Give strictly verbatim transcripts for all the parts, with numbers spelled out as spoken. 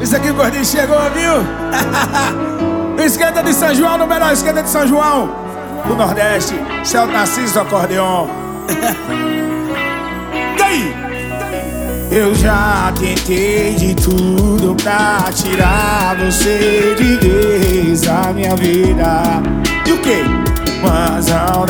Isso aqui o gordinho chegou, viu? Esquenta de São João, no melhor esquenta de São João do Nordeste, Celto Narciso do acordeon. E aí? Eu já tentei de tudo pra tirar você de vez da minha vida. E o quê? Mas não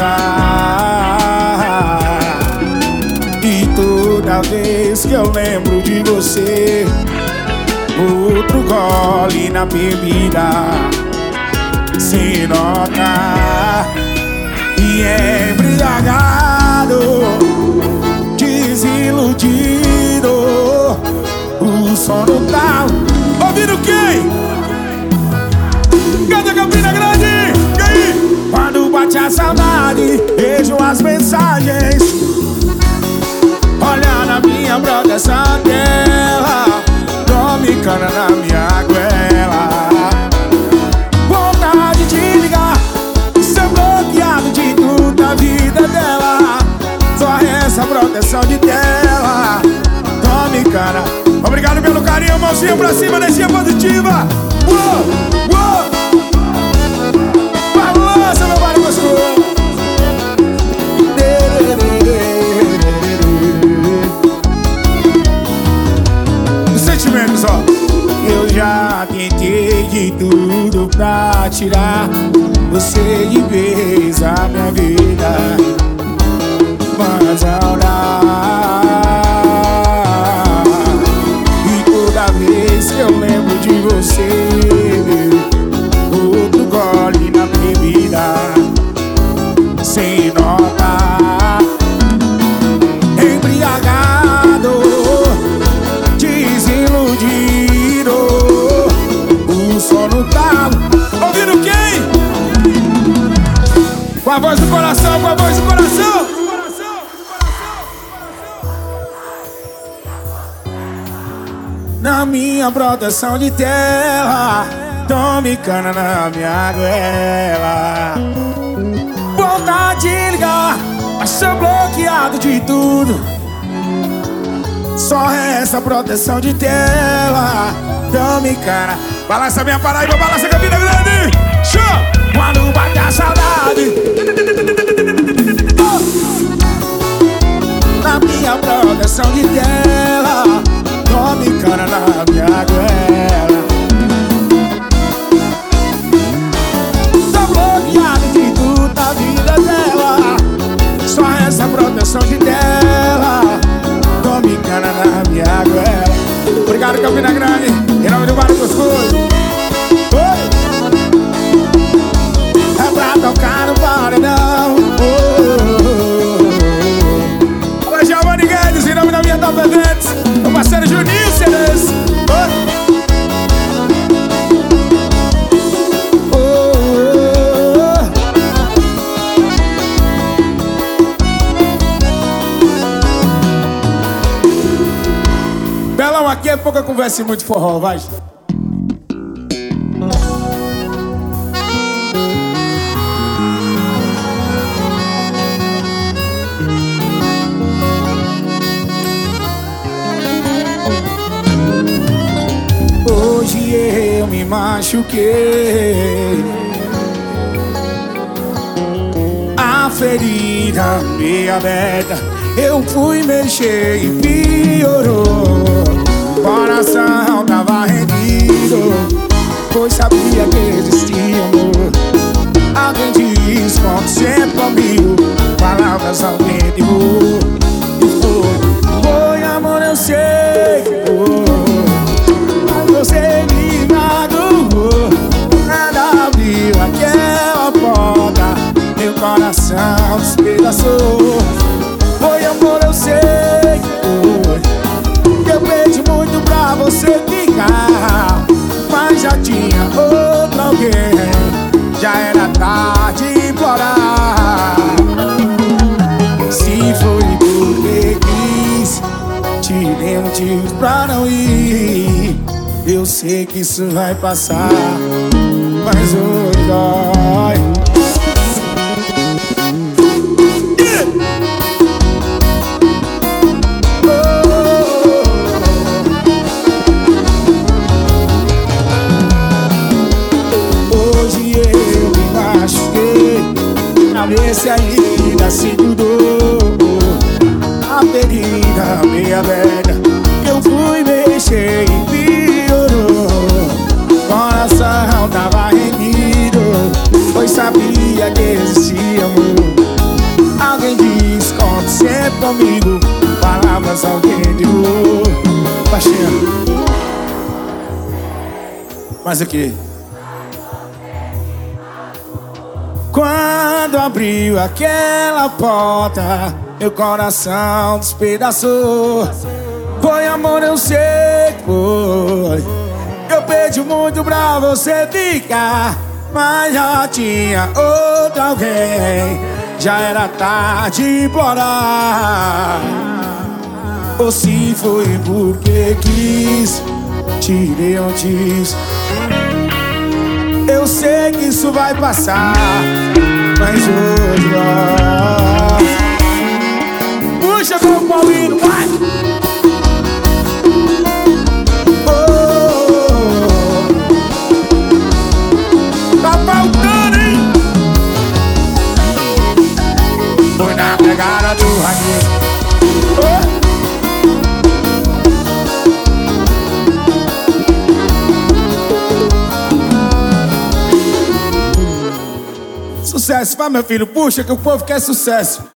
dá. E toda vez que eu lembro de você, outro gole na bebida, se notar. E embriagado, desiludido, o sono tá ouvindo quem? Cadê Campina Grande? E aí? Quando bate a saudade, vejo as mensagens, olha na minha proteção dela, tome cana na minha goela. Vontade de ligar, ser bloqueado de tudo da vida dela, só essa proteção de tela. Tome cana. Obrigado pelo carinho, mãozinha pra cima, energia positiva. Uou, uou. Balança, meu barulho gostoso. Os sentimentos, ó. Eu já tentei de tudo pra tirar você de vez da minha vida, mas não dá. E toda vez que eu lembro de você, outro gole na bebida, sem notar. Embriagado, desiludido, o sono tá ouvindo quem? Com a voz do coração, com a voz do coração. Na minha proteção de tela, tome cana na minha goela. Vontade de ligar, mas sou bloqueado de tudo, só essa proteção de tela. Tome cana. Balança minha Paraíba, balança Campina Grande. Show! Quando bate a saudade, oh! Na minha proteção de tela, tome cana na minha goela. Tô bloqueado de tudo da vida dela, só essa proteção de tela. Tome cana na minha goela. Obrigado, Campina Grande, em nome do Barulho Gostoso. Oi! É pra tocar no paredão. Oi, Giovanni Guedes, em nome da minha Top Eventos, meu parceiro Juninho Ceres. Oh, oh, oh. Belão, aqui é pouca conversa e muito forró, vai. Hoje eu me machuquei, a ferida meio aberta, eu fui mexer e piorou. Coração tava rendido, pois sabia que existia amor. Alguém disse como sempre comigo, palavras ao vento e voou. E foi, foi amor, eu sei que foi, mas você me magoou. Nada abriu aquela porta, meu coração despedaçou. Foi amor, eu sei que foi, eu pedi muito pra você ficar, mas já tinha outro alguém, já era tarde de implorar. Se foi porque quis, te dei motivos pra não ir. Eu sei que isso vai passar, mas hoje dói. ver se ainda sinto dor. A ferida meia velha eu fui mexer e piorou. Coração tava rendido, pois sabia que existia amor. Alguém disse, conte sempre comigo, palavras alguém deu. Baixinho. Mas aqui. Quando abriu aquela porta, meu coração despedaçou. Foi amor, eu sei que foi. Eu pedi muito pra você ficar, mas já tinha outra alguém. Já era tarde de implorar. Ou se foi porque quis, tirei antes. Eu sei que isso vai passar, mas hoje não. Puxa com o Paulinho, vai! Foi na pegada do raguinho. Oh. Sucesso, vai meu filho, puxa que o povo quer sucesso.